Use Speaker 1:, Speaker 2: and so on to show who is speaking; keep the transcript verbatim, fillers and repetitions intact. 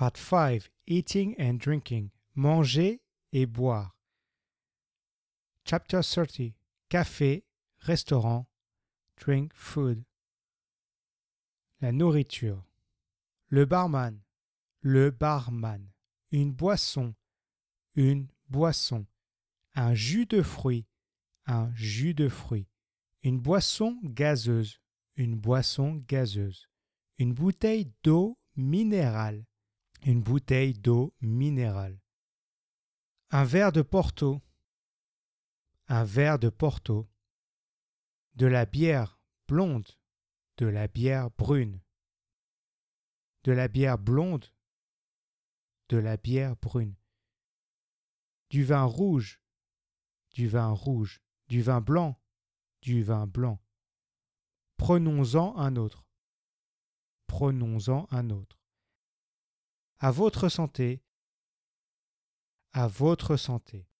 Speaker 1: Part five. Eating and drinking. Manger et boire. Chapter thirty. Café, restaurant, drink, food. La nourriture. Le barman. Le barman. Une boisson. Une boisson. Un jus de fruits. Un jus de fruits. Une boisson gazeuse. Une boisson gazeuse. Une bouteille d'eau minérale. Une bouteille d'eau minérale. Un verre de Porto. Un verre de Porto. De la bière blonde. De la bière brune. De la bière blonde. De la bière brune. Du vin rouge. Du vin rouge. Du vin blanc. Du vin blanc. Prenons-en un autre. Prenons-en un autre. À votre santé. À votre santé.